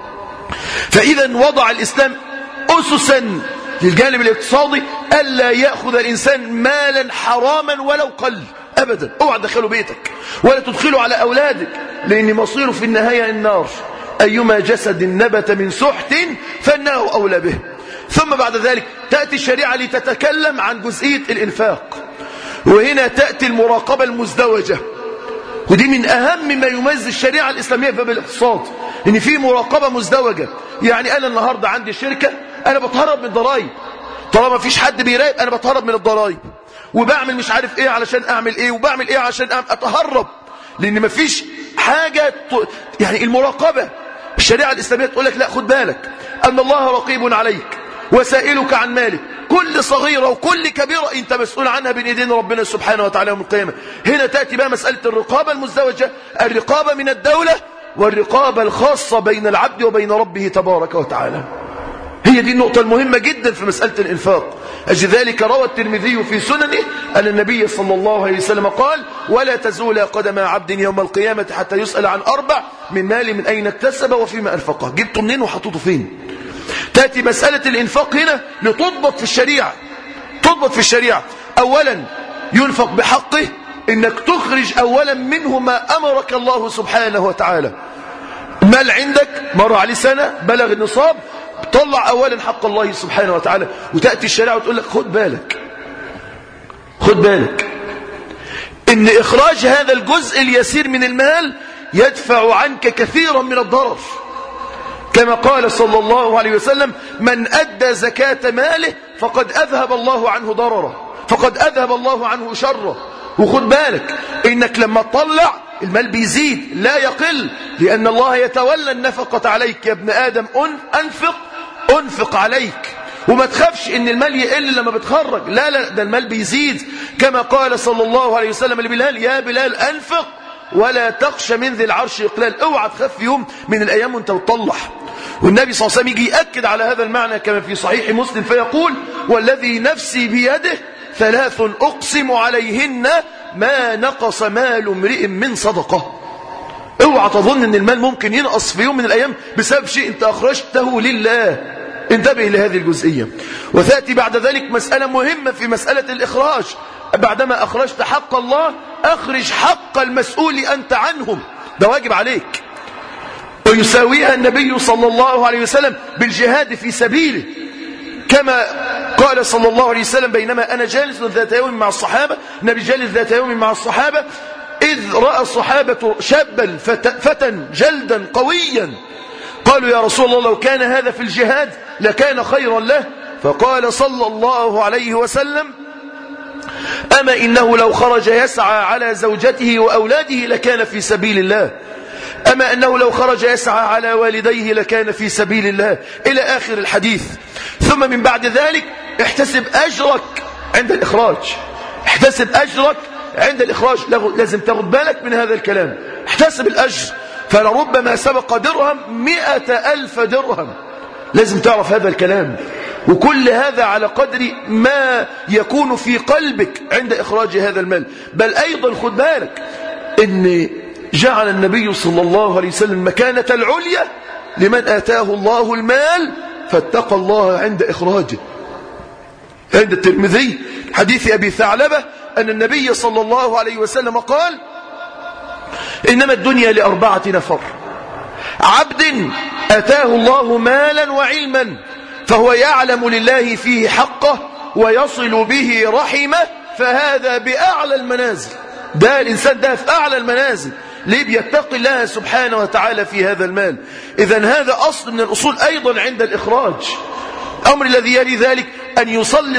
فإذا وضع الإسلام أسسا للجانب الاقتصادي ألا يأخذ الإنسان مالا حراما ولو قل أبدا. اوعى تدخله بيتك ولا تدخله على أولادك، لأن مصيره في النهاية النار. أيما جسد نبت من سحت فإنه أولى به. ثم بعد ذلك تأتي الشريعة لتتكلم عن جزئية الإنفاق، وهنا تأتي المراقبة المزدوجة، ودي من أهم ما يميز الشريعة الإسلامية في الاقتصاد، إن في مراقبة مزدوجة. يعني أنا النهاردة عندي شركة، أنا بتهرب من الضرائب، طالما فيش حد بيراقب أنا بتهرب من الضرائب، وبعمل مش عارف إيه علشان أعمل إيه، وبعمل إيه علشان أتهرب، لأن مفيش حاجة. يعني المراقبة الشريعة الإسلامية تقول لك لا، خد بالك أن الله رقيب عليك وسائلك عن مالك، كل صغيرة وكل كبيرة أنت مسؤول عنها بين يدين ربنا سبحانه وتعالى يوم القيامة. هنا تأتي بقى مسألة الرقابة المزدوجة، الرقابة من الدولة والرقابة الخاصة بين العبد وبين ربه تبارك وتعالى. هي دي النقطة المهمة جدا في مسألة الإنفاق. أجل ذلك روى الترمذي في سننه أن النبي صلى الله عليه وسلم قال ولا تزول قدم عبد يوم القيامة حتى يسأل عن 4 من مال من أين اكتسب وفيما أنفقه، جبته منين وحطوته فين. تأتي مسألة الإنفاق هنا لتضبط في الشريعة، تضبط في الشريعة. أولا ينفق بحقه، إنك تخرج أولا منه ما أمرك الله سبحانه وتعالى. مال عندك مر عليه سنة بلغ النصاب، طلع أولا حق الله سبحانه وتعالى. وتأتي الشريعة وتقول لك خد بالك إن إخراج هذا الجزء اليسير من المال يدفع عنك كثيرا من الضرر، كما قال صلى الله عليه وسلم من أدى زكاة ماله فقد أذهب الله عنه ضرره، فقد أذهب الله عنه شره. وخد بالك إنك لما تطلع المال بيزيد لا يقل، لأن الله يتولى النفقة عليك. يا ابن آدم أنفق عليك، وما تخافش إن المال يقل لما بتخرج، لا ده المال بيزيد، كما قال صلى الله عليه وسلم لبلال يا بلال أنفق ولا تخش من ذي العرش إقلال، اوعى تخاف يوم من الأيام وانت بتطلع. والنبي صلى الله عليه وسلم يجي يأكد على هذا المعنى كما في صحيح مسلم فيقول والذي نفسي بيده ثلاث أقسم عليهن ما نقص مال امرئ من صدقة. اوعى تظن ان المال ممكن ينقص في يوم من الأيام بسبب شيء انت أخرجته لله. انتبه لهذه الجزئية. وتأتي بعد ذلك مسألة مهمة في مسألة الإخراج. بعدما أخرجت حق الله أخرج حق المسؤول أنت عنهم، ده واجب عليك. ويساويها النبي صلى الله عليه وسلم بالجهاد في سبيله، كما قال صلى الله عليه وسلم: بينما أنا جالس ذات يوم مع الصحابة، النبي جالس ذات يوم مع الصحابة، إذ رأى الصحابة شابا فتى جلدا قويا، قالوا: يا رسول الله لو كان هذا في الجهاد لكان خيرا له. فقال صلى الله عليه وسلم: أما إنه لو خرج يسعى على زوجته وأولاده لكان في سبيل الله، أما أنه لو خرج يسعى على والديه لكان في سبيل الله، إلى آخر الحديث. ثم من بعد ذلك احتسب أجرك عند الإخراج، احتسب أجرك عند الإخراج. لازم تاخد بالك من هذا الكلام، احتسب الأجر، فلربما سبق درهم 100,000 درهم. لازم تعرف هذا الكلام، وكل هذا على قدر ما يكون في قلبك عند إخراج هذا المال. بل أيضا خد بالك إن جعل النبي صلى الله عليه وسلم مكانة العليا لمن آتاه الله المال فاتقى الله عند إخراجه. عند الترمذي حديث أبي ثعلبة أن النبي صلى الله عليه وسلم قال: إنما الدنيا ل4 نفر: عبد أتاه الله مالا وعلما فهو يعلم لله فيه حقه ويصل به رحمه، فهذا بأعلى المنازل. ده الإنسان ده في أعلى المنازل، ليه؟ بيتقي الله سبحانه وتعالى في هذا المال. إذن هذا أصل من الأصول أيضا عند الإخراج. أمر الذي يلي ذلك أن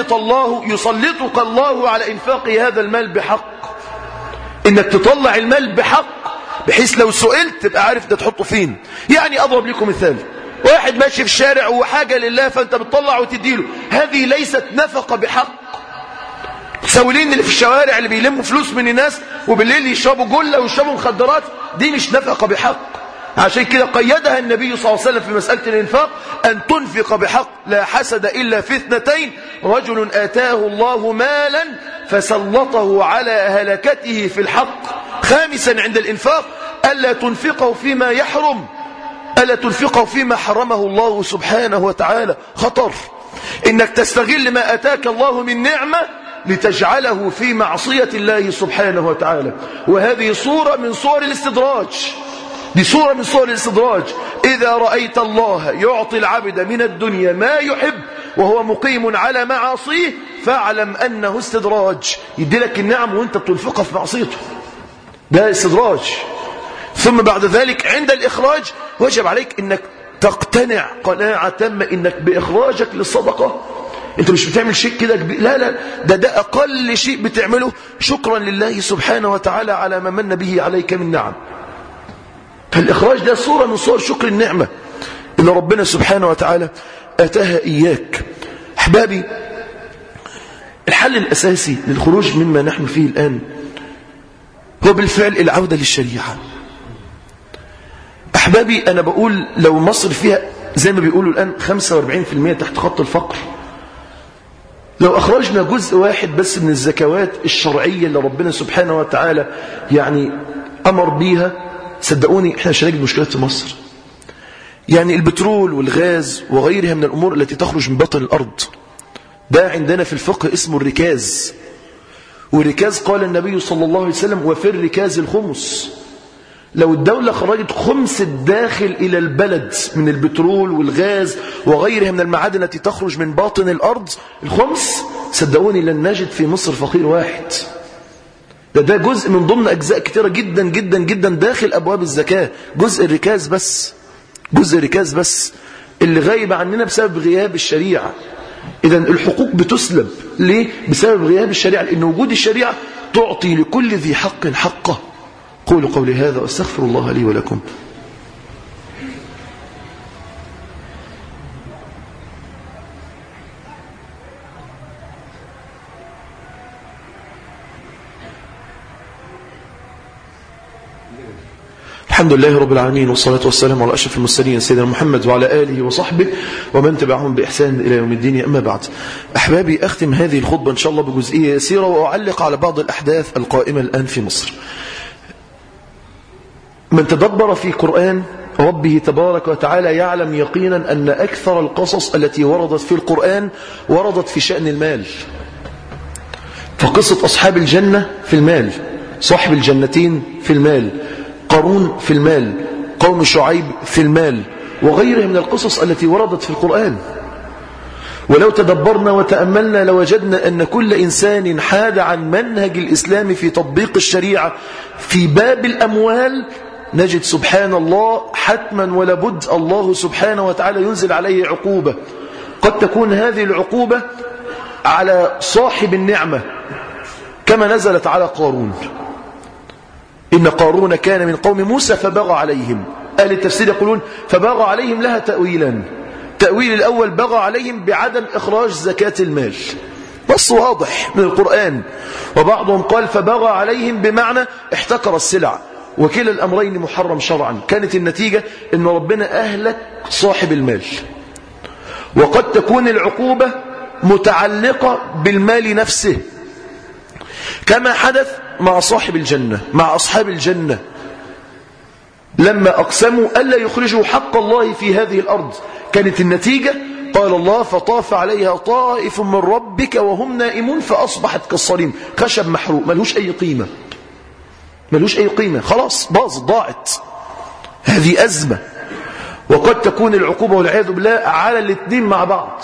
يسلطك الله على إنفاق هذا المال بحق، إنك تطلع المال بحق، بحيث لو سئلت تبقى عارف ده تحطه فين. يعني أضرب لكم مثال: واحد ماشي في الشارع وحاجة لله فأنت بتطلع وتديله، هذه ليست نفقة بحق. الساولين اللي في الشوارع اللي بيلموا فلوس من الناس وبالليل يشربوا جلة ويشربوا مخدرات، دي مش نفقة بحق. عشان كده قيدها النبي صلى الله عليه وسلم في مسألة الإنفاق: أن تنفق بحق، لا حسد إلا في 2: رجل آتاه الله مالا فسلطه على هلكته في الحق. 5 عند الإنفاق: ألا تنفقه فيما يحرم، ألا تنفقه فيما حرمه الله سبحانه وتعالى. خطر إنك تستغل ما أتاك الله من نعمة لتجعله في معصية الله سبحانه وتعالى. وهذه صورة من صور الاستدراج، دي صورة من صور الاستدراج. إذا رأيت الله يعطي العبد من الدنيا ما يحب وهو مقيم على معاصيه فاعلم أنه استدراج، يدي لك النعم وانت بتنفقها في معصيته، ده استدراج. ثم بعد ذلك عند الإخراج وجب عليك انك تقتنع قناعة تامة انك بإخراجك للصدقة انت مش بتعمل شيء كده لا لا، ده أقل شيء بتعمله شكرا لله سبحانه وتعالى على ما من به عليك من نعم. فالإخراج ده صورة من صور شكر النعمة اللي ربنا سبحانه وتعالى أتاها إياك. أحبابي، الحل الأساسي للخروج مما نحن فيه الآن هو بالفعل العودة للشريعة. أحبابي، أنا بقول لو مصر فيها زي ما بيقولوا الآن 45% تحت خط الفقر، لو أخرجنا جزء واحد بس من الزكوات الشرعية اللي ربنا سبحانه وتعالى يعني أمر بيها، صدقوني احنا مش هنجد مشكلات في مصر. يعني البترول والغاز وغيرها من الأمور التي تخرج من بطن الأرض، ده عندنا في الفقه اسمه الركاز. والركاز قال النبي صلى الله عليه وسلم: وفي الركاز الخمس. لو الدولة خرجت خمس الداخل إلى البلد من البترول والغاز وغيرها من المعادن التي تخرج من باطن الأرض، الخمس، صدقوني لن نجد في مصر فقير واحد. ده جزء من ضمن أجزاء كثيرة جدا جدا جدا داخل أبواب الزكاة. جزء الركاز بس، جزء الركاز بس اللي غايب عننا بسبب غياب الشريعة. إذن الحقوق بتسلب ليه؟ بسبب غياب الشريعة، لأن وجود الشريعة تعطي لكل ذي حق حقه. قولوا قولي هذا واستغفر الله لي ولكم. الحمد لله رب العالمين، والصلاة والسلام على أشرف المرسلين سيدنا محمد وعلى آله وصحبه ومن تبعهم بإحسان إلى يوم الدين. أما بعد، أحبابي، أختم هذه الخطبة إن شاء الله بجزئية يسيرة وأعلق على بعض الأحداث القائمة الآن في مصر. من تدبر في قرآن ربه تبارك وتعالى يعلم يقينا أن أكثر القصص التي وردت في القرآن وردت في شأن المال. فقصة أصحاب الجنة في المال، صاحب الجنتين في المال، قارون في المال، قوم شعيب في المال، وغيرها من القصص التي وردت في القرآن. ولو تدبرنا وتأملنا لوجدنا أن كل إنسان حاد عن منهج الإسلام في تطبيق الشريعة في باب الأموال نجد سبحان الله حتما ولابد الله سبحانه وتعالى ينزل عليه عقوبة. قد تكون هذه العقوبة على صاحب النعمة كما نزلت على قارون. إن قارون كان من قوم موسى فبغى عليهم. أهل التفسير يقولون فبغى عليهم لها تأويلا. تأويل الأول بغى عليهم بعدم إخراج زكاة المال، نص واضح من القرآن. وبعضهم قال فبغى عليهم بمعنى احتكر السلع، وكلا الأمرين محرم شرعا. كانت النتيجة أن ربنا أهلك صاحب المال. وقد تكون العقوبة متعلقة بالمال نفسه كما حدث مع صاحب الجنة، مع أصحاب الجنة لما أقسموا ألا يخرجوا حق الله في هذه الأرض. كانت النتيجة قال الله فطاف عليها طائف من ربك وهم نائمون فأصبحت كالصريم، خشب محروق ملهوش أي قيمة، ملهوش أي قيمة، خلاص باظت ضاعت. هذه أزمة. وقد تكون العقوبة والعياذ بالله على الاثنين مع بعض،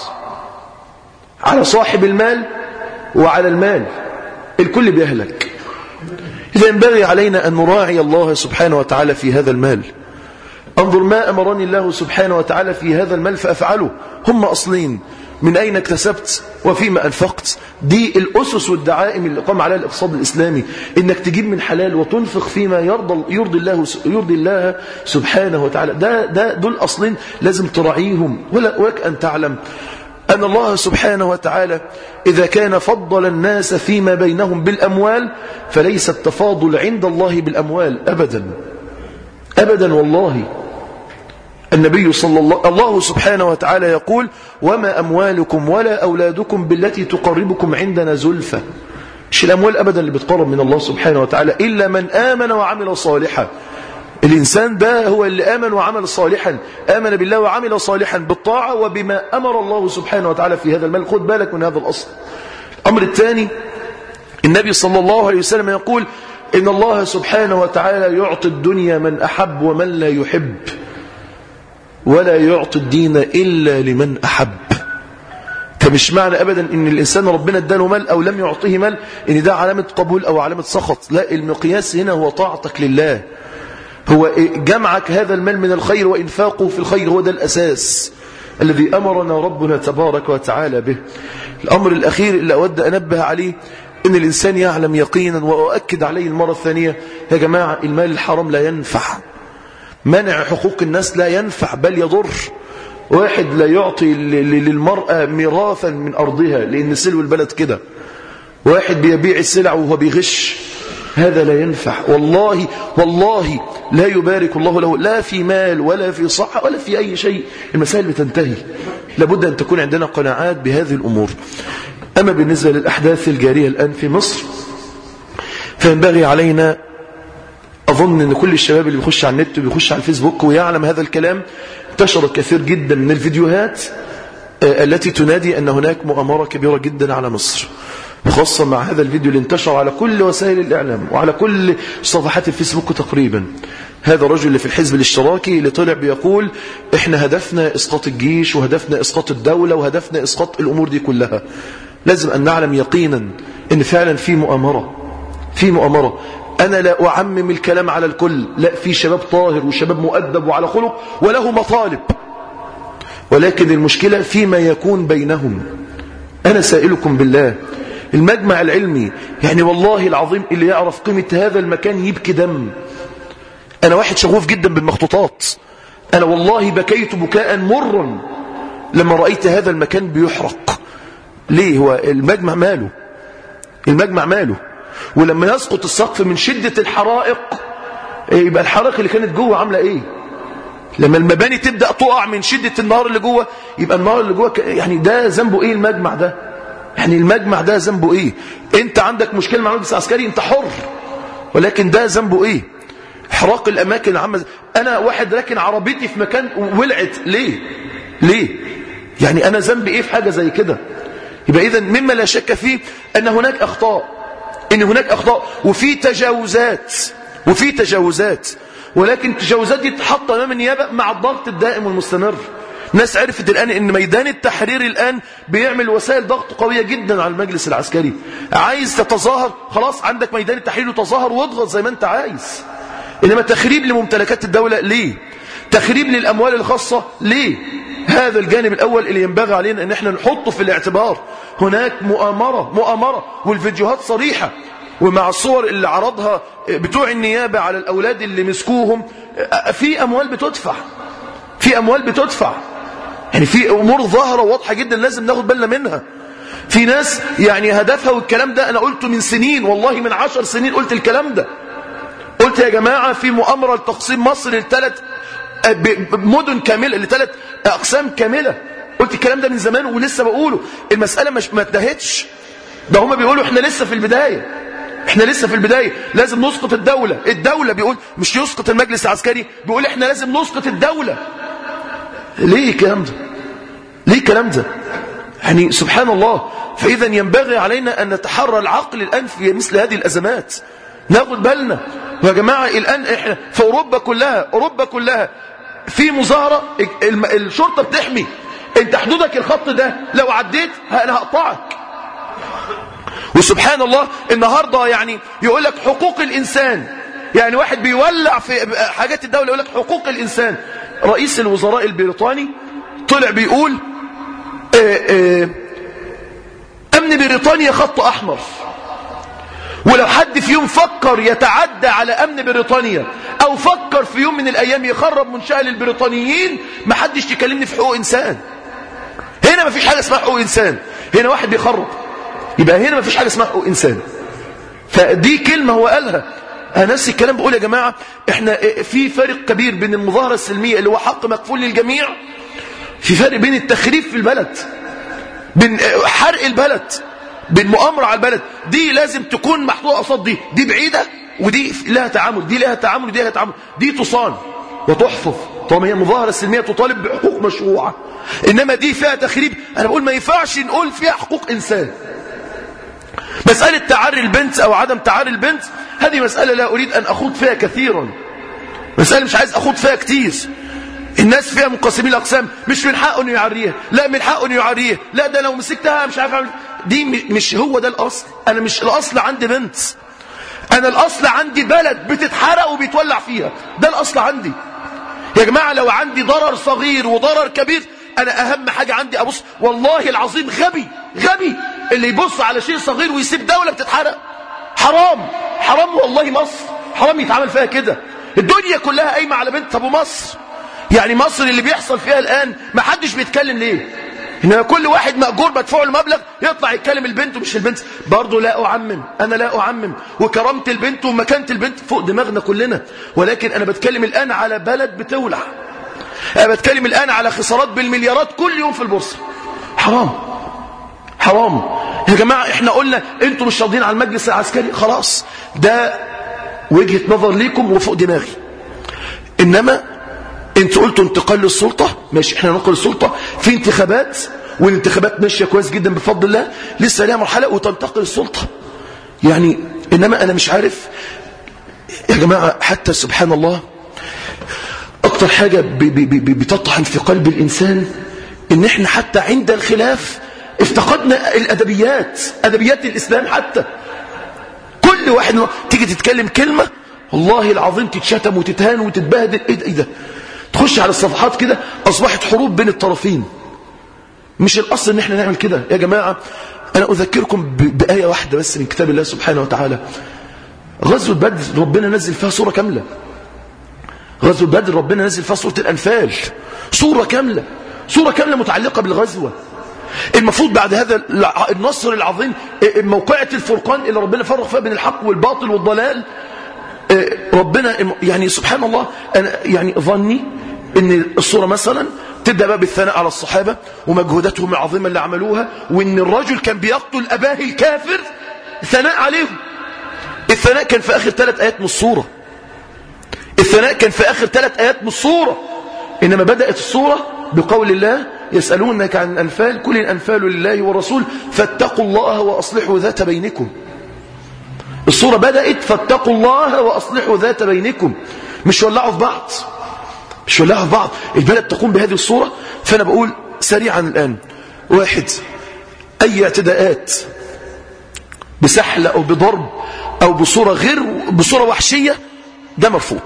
على صاحب المال وعلى المال، الكل بيهلك. إذا ينبغي علينا أن نراعي الله سبحانه وتعالى في هذا المال. انظر ما أمرني الله سبحانه وتعالى في هذا المال فأفعله. هم أصلين، من أين اكتسبت وفيما أنفقت. دي الأسس والدعائم اللي قام عليها الاقتصاد الإسلامي، إنك تجيب من حلال وتنفق فيما يرضي الله سبحانه وتعالى. دول أصلين لازم تراعيهم. ولك أن تعلم أن الله سبحانه وتعالى إذا كان فضل الناس فيما بينهم بالأموال فليس التفاضل عند الله بالأموال أبدا أبدا. والله النبي صلى الله سبحانه وتعالى يقول وما أموالكم ولا أولادكم بالتي تقربكم عندنا زلفى. مش الأموال أبدا اللي بتقرب من الله سبحانه وتعالى إلا من آمن وعمل صالحا. الإنسان ده هو اللي آمن وعمل صالحا، آمن بالله وعمل صالحا بالطاعة وبما أمر الله سبحانه وتعالى في هذا المال. خد بالك من هذا الأصل. الأمر الثاني، النبي صلى الله عليه وسلم يقول إن الله سبحانه وتعالى يعطي الدنيا من أحب ومن لا يحب، ولا يعطي الدين إلا لمن أحب. فمش معنى أبدا إن الإنسان ربنا اداله مال أو لم يعطيه مال إن ده علامة قبول أو علامة سخط. لا، المقياس هنا هو طاعتك لله، هو جمعك هذا المال من الخير وإنفاقه في الخير. هو ده الأساس الذي أمرنا ربنا تبارك وتعالى به. الأمر الأخير اللي أود أنبه عليه إن الإنسان يعلم يقينا، وأؤكد عليه المرة الثانية يا جماعة، المال الحرام لا ينفع. منع حقوق الناس لا ينفع بل يضر. واحد لا يعطي للمرأة ميراثا من أرضها لأن سلو البلد كده، واحد بيبيع السلع وهو بيغش، هذا لا ينفع. والله لا يبارك الله له لا في مال ولا في صحة ولا في أي شيء. المسائل بتنتهي. لابد أن تكون عندنا قناعات بهذه الأمور. أما بالنسبة للأحداث الجارية الآن في مصر فينبغي علينا، أظن أن كل الشباب اللي بيخش على النت وبيخش على الفيسبوك ويعلم هذا الكلام، انتشرت كثير جدا من الفيديوهات التي تنادي أن هناك مؤامرة كبيرة جدا على مصر، خاصة مع هذا الفيديو اللي انتشر على كل وسائل الإعلام وعلى كل صفحات الفيسبوك تقريبا. هذا الرجل اللي في الحزب الاشتراكي اللي طلع بيقول احنا هدفنا إسقاط الجيش وهدفنا إسقاط الدولة وهدفنا إسقاط الأمور دي كلها. لازم أن نعلم يقينا أن فعلا في مؤامرة. أنا لا أعمم الكلام على الكل، لا، في شباب طاهر وشباب مؤدب وعلى خلق وله مطالب، ولكن المشكلة فيما يكون بينهم. أنا سائلكم بالله، المجمع العلمي يعني والله العظيم اللي يعرف قيمة هذا المكان يبكي دم. أنا واحد شغوف جدا بالمخطوطات، أنا والله بكيت بكاء مرا لما رأيت هذا المكان بيحرق. ليه؟ هو المجمع ماله؟ ولما يسقط السقف من شدة الحرائق يبقى الحرائق اللي كانت جوه عاملة ايه؟ لما المباني تبدأ تقع من شدة النار اللي جوه، يبقى النار اللي جوه يعني ده ذنبه ايه المجمع ده؟ يعني المجمع ده ذنبه ايه؟ انت عندك مشكلة مع المجلس العسكري انت حر، ولكن ده ذنبه ايه؟ احراق الاماكن العامة. انا واحد راكن عربيتي في مكان ولعت، ليه؟ يعني انا ذنبي ايه في حاجة زي كده؟ يبقى اذا مما لا شك فيه ان هناك اخطاء وفي تجاوزات، ولكن التجاوزات دي تتحط امام النيابه مع الضغط الدائم والمستمر. ناس عرفت الان ان ميدان التحرير الان بيعمل وسائل ضغط قويه جدا على المجلس العسكري. عايز تتظاهر، خلاص عندك ميدان التحرير وتظاهر واضغط زي ما انت عايز. انما تخريب لممتلكات الدوله ليه؟ تخريب للاموال الخاصه ليه؟ هذا الجانب الاول اللي ينبغي علينا ان احنا نحطه في الاعتبار. هناك مؤامره والفيديوهات صريحه، ومع الصور اللي عرضها بتوع النيابة على الأولاد اللي مسكوهم، في أموال بتدفع، يعني في أمور ظاهرة واضحة جدا لازم ناخد بالنا منها. في ناس يعني هدفها، والكلام ده أنا قلته من سنين، والله من 10 سنين قلت الكلام ده. قلت يا جماعة في مؤامرة لتقسيم مصر ل3 مدن كاملة، ل3 أقسام كاملة. قلت الكلام ده من زمان ولسه بقوله. المسألة ما انتهتش، ده هما بيقولوا احنا لسه في البداية، لازم نسقط الدولة بيقول مش يسقط المجلس العسكري، بيقول احنا لازم نسقط الدولة. ليه الكلام ده؟ يعني سبحان الله. فإذا ينبغي علينا أن نتحرى العقل الآن في مثل هذه الأزمات، ناخد بالنا. يا جماعة الآن احنا في أوروبا كلها في مظاهرة، الشرطة بتحمي، انت حدودك الخط ده، لو عديت انا هقطعك. وسبحان الله النهاردة يعني يقول لك حقوق الإنسان، يعني واحد بيولع في حاجات الدولة يقول لك حقوق الإنسان. رئيس الوزراء البريطاني طلع بيقول أمن بريطانيا خط أحمر، ولو حد في يوم فكر يتعدى على أمن بريطانيا أو فكر في يوم من الأيام يخرب منشأة للبريطانيين، ما حدش يكلمني في حقوق إنسان. هنا ما فيش حاجة اسمها حقوق إنسان، هنا واحد بيخرب، يبقى هنا ما فيش حاجة اسمها حقوق إنسان. فدي كلمة هو قالها. أنا نفس الكلام بقول يا جماعة احنا في فرق كبير بين المظاهرة السلمية اللي هو حق مكفول للجميع، في فرق بين التخريب في البلد، بين حرق البلد، بين مؤامرة على البلد. دي لازم تكون محطوطة قصاد دي بعيدة، ودي لها تعامل، دي لها تعامل ودي لها تعامل، دي تصان وتحفظ. طبعا هي المظاهرة السلمية تطالب بحقوق مشروعة، إنما دي فيها تخريب. أنا بقول ما ينفعش نقول فيها حقوق إنسان. مسألة تعري البنت أو عدم تعري البنت، هذه مسألة لا أريد أن أخوض فيها كثيرا، مسألة مش عايز أخوض فيها كتير. الناس فيها منقسمين الأقسام، مش من حقه أنه يعريها، لا من حقه أنه يعريها، لا ده لو مسكتها مش عارف أعمل. دي مش هو ده الأصل. أنا مش الأصل عندي بنت، أنا الأصل عندي بلد بتتحرق وبيتولع فيها، ده الأصل عندي. يا جماعة لو عندي ضرر صغير وضرر كبير، أنا أهم حاجة عندي أبص. والله العظيم غبي اللي يبص على شيء صغير ويسيب دولة بتتحرق. حرام والله، مصر حرام يتعامل فيها كده. الدنيا كلها قايمة على بنت. طب ومصر؟ يعني مصر اللي بيحصل فيها الآن ما حدش بيتكلم ليه؟ إنما كل واحد مأجور بدفعه المبلغ يطلع يتكلم البنت ومش البنت. برضه أنا لا أعمم، وكرامة البنت ومكانة البنت فوق دماغنا كلنا، ولكن أنا بتكلم الآن على بلد بتولع. أنا بتكلم الآن على خسارات بالمليارات كل يوم في البورصة. حرام يا جماعة. احنا قلنا انتوا مش راضيين على المجلس العسكري، خلاص ده وجهة نظر ليكم وفوق دماغي. انما انتوا قلتوا انتقال للسلطة، ماشي، احنا ننقل السلطة في انتخابات، والانتخابات ماشية كويس جدا بفضل الله، لسه لها مرحلة وتنتقل السلطة يعني. انما انا مش عارف يا جماعة، حتى سبحان الله اكتر حاجة بتطحن في قلب الانسان ان احنا حتى عند الخلاف افتقدنا الادبيات، ادبيات الاسلام. حتى كل واحد تيجي تتكلم كلمة والله العظيم تتشتم وتتهان وتتبهدل. ايه ده؟ تخش على الصفحات كده اصبحت حروب بين الطرفين. مش الاصل ان احنا نعمل كده يا جماعة. انا اذكركم بآية واحدة بس من كتاب الله سبحانه وتعالى. غزوة بدر ربنا نزل فيها سورة كاملة. غزوة بدر ربنا نزل فيها سورة الأنفال، سورة كاملة متعلقة بالغزوة. المفروض بعد هذا النصر العظيم، موقعة الفرقان اللي ربنا فرق فيها بين الحق والباطل والضلال، ربنا يعني سبحان الله، أنا يعني ظني ان الصورة مثلا تبدأ بقى بالثناء على الصحابة ومجهوداتهم العظيمة اللي عملوها، وان الرجل كان بيقتل أباه الكافر ثناء عليهم. الثناء كان في آخر 3 آيات من الصورة. الثناء كان في آخر 3 آيات من الصورة. إنما بدأت الصورة بقول الله يسألونك عن الأنفال كل الأنفال لله والرسول فاتقوا الله وأصلحوا ذات بينكم. الصورة بدأت فاتقوا الله وأصلحوا ذات بينكم، مش ولعوا في بعض، مش ولعوا في بعض. البلد تقوم بهذه الصورة. فأنا بقول سريعا الآن: 1، أي اعتداءات بسحل أو بضرب أو بصورة وحشية ده مرفوض.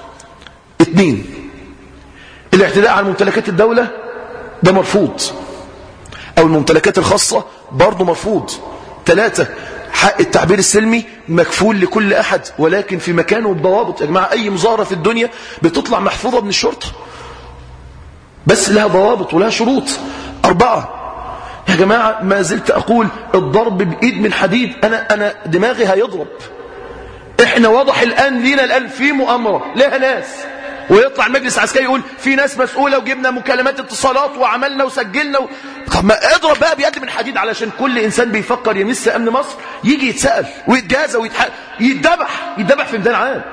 2، الاعتداء على ممتلكات الدولة ده مرفوض، أو الممتلكات الخاصة برضه مرفوض. 3، حق التعبير السلمي مكفول لكل أحد، ولكن في مكانه وبضوابط. يا جماعة أي مظاهرة في الدنيا بتطلع محفوظة من الشرطة، بس لها ضوابط ولها شروط. 4، يا جماعة ما زلت أقول الضرب بإيد من حديد. أنا دماغي هيضرب. إحنا واضح الآن لينا الآن في مؤامرة لها ناس، ويطلع المجلس العسكري يقول في ناس مسؤولة وجبنا مكالمات اتصالات وعملنا وسجلنا طب ما اضرب بقى بيد من حديد علشان كل إنسان بيفكر يمس أمن مصر يجي يتسأل ويتجازى يتذبح في ميدان عام.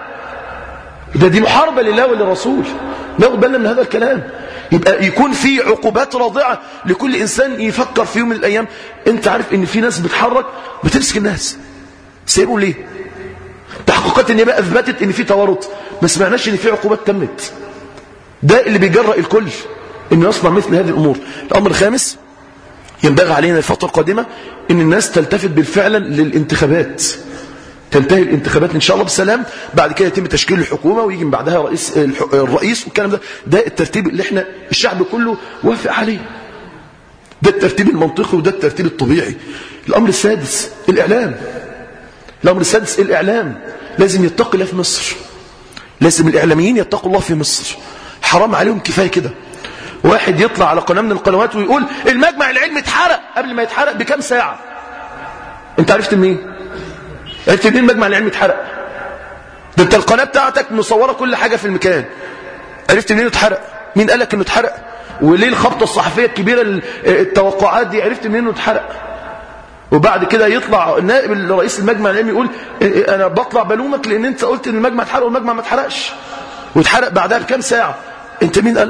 دي محاربة لله وللرسول. ناخد بالنا من هذا الكلام. يبقى يكون في عقوبات راضعة لكل إنسان يفكر في يوم من الأيام. أنت عارف إن في ناس بتحرك بتمسك الناس، سيبوا ليه؟ تحقيقات النيابة أثبتت إن في تورط، ما سمعناش إن في عقوبات تمت. ده اللي بيجرأ الكل إنه يصنع مثل هذه الأمور. الأمر الخامس، ينبغي علينا الفترة القادمة إن الناس تلتفت بالفعل للانتخابات. تنتهي الانتخابات إن شاء الله بالسلام، بعد كده يتم تشكيل الحكومة ويجي من بعدها الرئيس والكلام ده. ده الترتيب اللي احنا الشعب كله وافق عليه، ده الترتيب المنطقي وده الترتيب الطبيعي. الأمر السادس الإعلام لازم يتقي الله في مصر. لازم الإعلاميين يتقوا الله في مصر. حرام عليهم، كفاية كده. واحد يطلع على قناة من القنوات ويقول المجمع العلمي اتحرق، قبل ما يتحرق بكام ساعة. انت عرفت منين؟ عرفت منين المجمع العلمي اتحرق؟ ده انت القناة بتاعتك مصورة كل حاجة في المكان. عرفت منين اتحرق؟ مين قالك انه اتحرق؟ وليه الخبطة الصحفية الكبيرة التوقعات دي؟ عرفت منين انه اتحرق؟ وبعد كده يطلع النائب الرئيس المجمع العلمي يقول انا بطلع بلومك لان انت قلت ان المجمع اتحرق والمجمع ما اتحرقش، واتحرق بعدها بكام ساعة. انت مين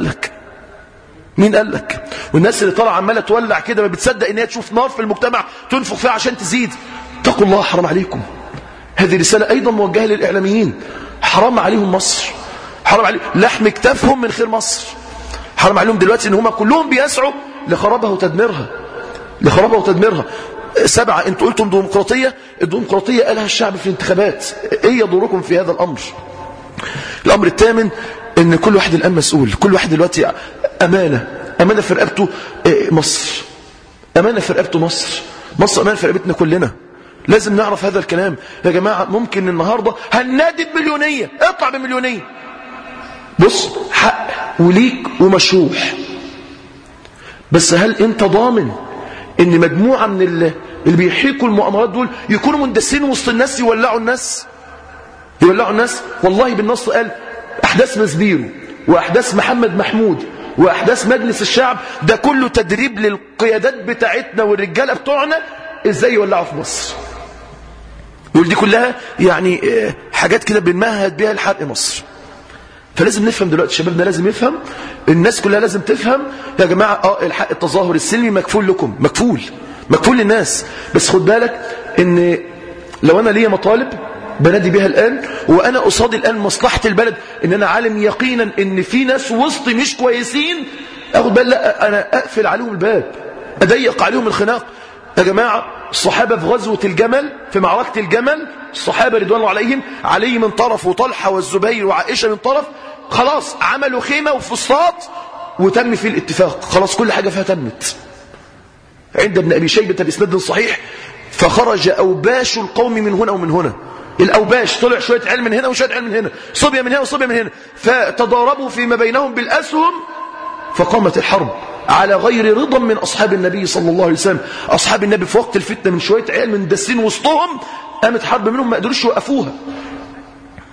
قال لك؟ والناس اللي طالعه عماله تولع كده ما بتصدق ان هي تشوف نار في المجتمع تنفخ فيها عشان تزيد. اتقوا الله، حرام عليكم. هذه رسالة ايضا موجهة للاعلاميين. حرام عليهم مصر، حرام عليهم لحم كتافهم من خير مصر. حرام عليهم دلوقتي ان هم كلهم بيسعوا لخرابها وتدميرها. 7، انتوا قلتم ديمقراطية. الديمقراطية قالها الشعب في الانتخابات. ايه دوركم في هذا الامر؟ الامر الثامن، ان كل واحد الان مسؤول. كل واحد دلوقتي امانة في رقبته. مصر امانة في رقبته. مصر امانة في رقبتنا كلنا. لازم نعرف هذا الكلام يا جماعة. ممكن النهاردة هننادي بمليونية، اطلع بمليونية. بص، حق وليك ومشروح، بس هل انت ضامن ان مجموعة من اللي بيحيكوا المؤامرات دول يكونوا مندسين وسط الناس يولعوا الناس؟ والله بالنص قال احداث مسبيرو واحداث محمد محمود واحداث مجلس الشعب ده كله تدريب للقيادات بتاعتنا والرجاله بتوعنا ازاي يولعوا في مصر. ودي كلها يعني حاجات كده بنمهد بيها لحرق مصر. فلازم نفهم دلوقتي، شبابنا لازم يفهم، الناس كلها لازم تفهم يا جماعة. الحق التظاهر السلمي مكفول لكم، مكفول للناس. بس خد بالك ان لو انا ليا مطالب بنادي بها الآن، وأنا قصادي الآن مصلحة البلد، إن أنا عالم يقينا إن في ناس وسطي مش كويسين، أخد بالي لا، أنا أقفل عليهم الباب، أضيق عليهم الخناق. يا جماعة الصحابة في غزوة الجمل، في معركة الجمل، الصحابة رضوان الله عليهم، علي من طرف وطلحة والزبير وعائشة من طرف، خلاص عملوا خيمة وفسطاط وتم فيه الاتفاق، خلاص كل حاجة فيها تمت. عند ابن أبي شيبة بإسناد صحيح، فخرج أوباش القوم من هنا ومن هنا. الأوباش طلع شوية علم من هنا وشوية علم من هنا، صبية من هنا وصبية من هنا، فتضاربوا فيما بينهم بالأسهم، فقامت الحرب على غير رضا من أصحاب النبي صلى الله عليه وسلم. أصحاب النبي في وقت الفتنة من شوية عيال من دسين وسطهم، قامت حرب منهم ما قدروش يوقفوها.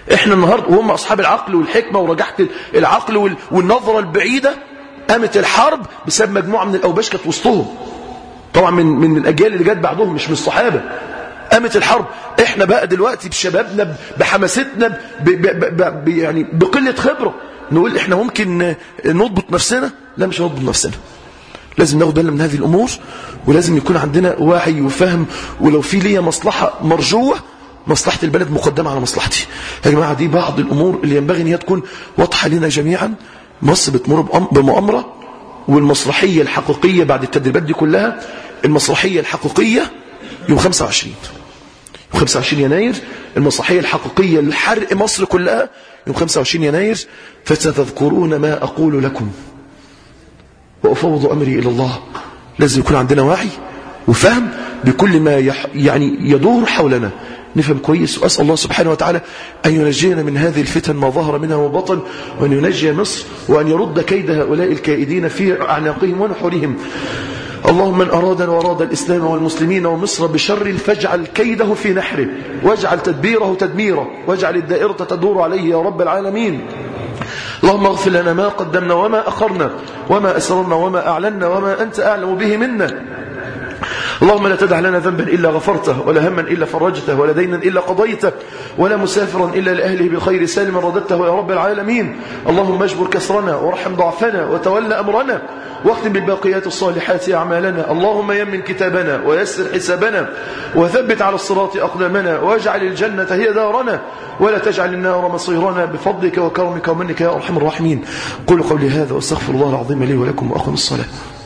احنا النهاردة وهم أصحاب العقل والحكمة ورجحت العقل والنظرة البعيدة، قامت الحرب بسبب مجموعة من الأوباش كانت وسطهم، طبعا من الأجيال اللي جت بعدهم مش من الصحابة. قامت الحرب. احنا بقى دلوقتي بشبابنا بحماستنا يعني بقلة خبرة نقول احنا ممكن نضبط نفسنا. لا، مش نضبط نفسنا، لازم ناخد بالنا من هذه الأمور، ولازم يكون عندنا وعي وفهم. ولو في ليا مصلحة مرجوة، مصلحة البلد مقدمة على مصلحتي. يا جماعة دي بعض الأمور اللي ينبغي أن هي تكون واضحة لنا جميعا. مصر بتمر بمؤامرة، والمسرحية الحقيقية بعد التدريبات دي كلها، المسرحية الحقيقية يوم 25 يناير، المسرحية الحقيقية لحرق مصر كلها يوم 25 يناير. فستذكرون ما أقول لكم وأفوض أمري إلى الله. لازم يكون عندنا وعي وفهم بكل ما يعني يدور حولنا، نفهم كويس. وأسأل الله سبحانه وتعالى أن ينجينا من هذه الفتن ما ظهر منها وبطن، وأن ينجي مصر، وأن يرد كيد هؤلاء الكائدين في أعناقهم ونحورهم. اللهم من أرادنا وأراد الإسلام والمسلمين ومصر بشر فاجعل كيده في نحره، واجعل تدبيره تدميره، واجعل الدائرة تدور عليه يا رب العالمين. اللهم اغفر لنا ما قدمنا وما أخرنا وما أسررنا وما أعلنا وما أنت أعلم به منا. اللهم لا تدع لنا ذنبا إلا غفرته، ولا هما إلا فرجته، ولا دينا إلا قضيته، ولا مسافرا إلا لأهله بالخير سالما رددته يا رب العالمين. اللهم اجبر كسرنا وارحم ضعفنا وتولى أمرنا، واختم بالباقيات الصالحات أعمالنا. اللهم يمن كتابنا ويسر حسابنا، وثبت على الصراط أقدامنا، واجعل الجنة هي دارنا، ولا تجعل النار مصيرنا، بفضلك وكرمك ومنك يا أرحم الراحمين. قولوا قولي هذا واستغفر الله العظيم لي ولكم، وأقم الصلاة.